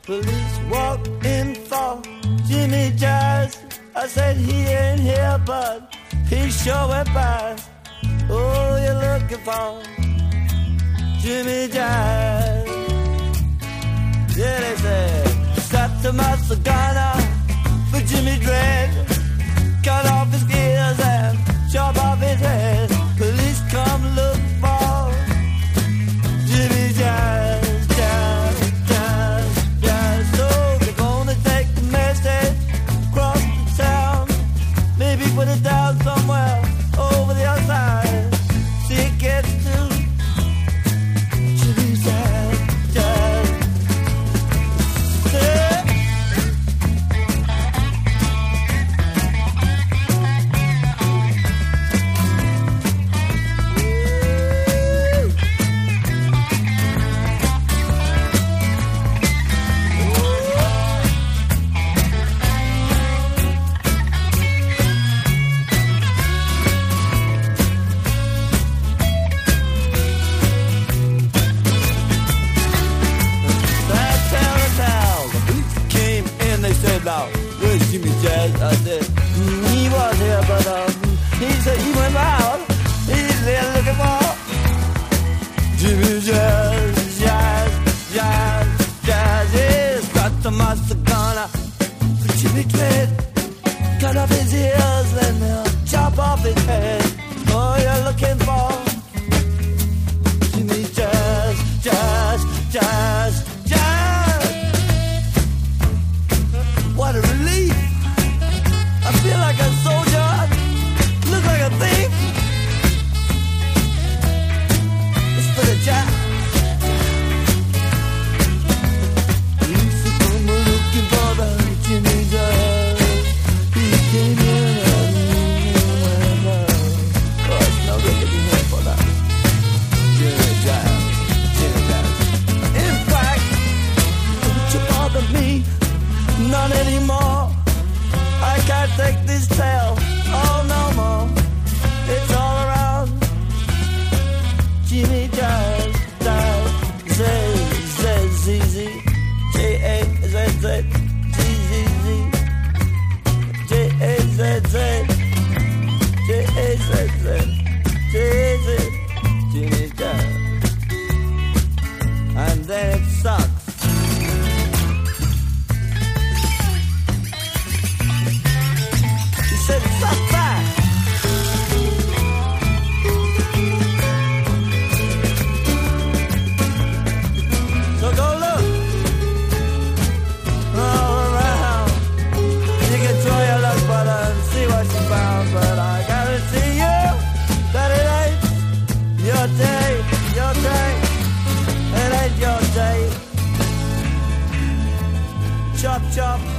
Police walk in for Jimmy Jazz. I said he ain't here, but he sure went past. Oh, you're looking for Jimmy Jazz. Yeah, they said, strapped to my cigar for Jimmy Dread. Cut off his ears and chop off his head. Police come look for Jimmy Jazz, Jazz, Jazz, Jazz. So they're gonna take the message across the town, maybe put it down somewhere over the other side. See it gets to Jimmy Jazz, Jazz. Where's Jimmy Jazz? I said, he was here, but he said he went out. He's there looking for Jimmy Jazz, Jazz, Jazz, Jazz. He's got the master gunner for Jimmy Dread. Cut off his ears and chop off his head. Oh, you're looking for Jimmy Jazz, Jazz, Jazz, Jazz. What a relief. I feel like a soldier, look like a thief. It's for the jazz. Police are coming looking for the Jimmy Jazz. He came in and oh, it's no good looking here for that Jimmy Jazz, Jimmy Jazz. In fact, don't you bother me, not anymore. I can't take this tale, oh no more. It's all around Jimmy Jazz, Jazz, Z, Z, Z, Z, J, A, Z, Z, Z, Z, Z, J, A, Z, Z, J, A, Z, Z, J, Z, Jimmy Jazz. And then it sucks. Chop, chop.